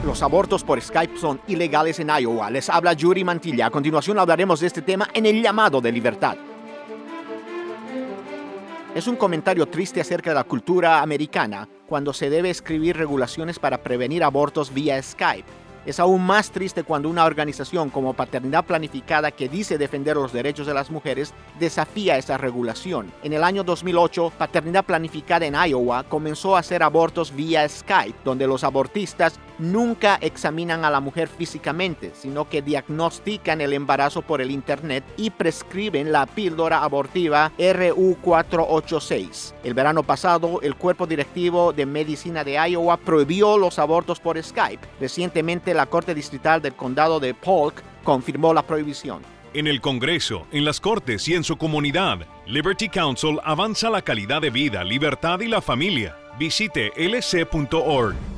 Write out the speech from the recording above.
Los abortos por Skype son ilegales en Iowa. Les habla Yuri Mantilla. A continuación hablaremos de este tema en el llamado de libertad. Es un comentario triste acerca de la cultura americana cuando se debe escribir regulaciones para prevenir abortos vía Skype. Es aún más triste cuando una organización como Paternidad Planificada, que dice defender los derechos de las mujeres, desafía esa regulación. En el año 2008, Paternidad Planificada en Iowa comenzó a hacer abortos vía Skype, donde los abortistas nunca examinan a la mujer físicamente, sino que diagnostican el embarazo por el Internet y prescriben la píldora abortiva RU486. El verano pasado, el Cuerpo Directivo de Medicina de Iowa prohibió los abortos por Skype. Recientemente, la Corte Distrital del Condado de Polk confirmó la prohibición. En el Congreso, en las Cortes y en su comunidad, Liberty Counsel avanza la calidad de vida, libertad y la familia. Visite lc.org.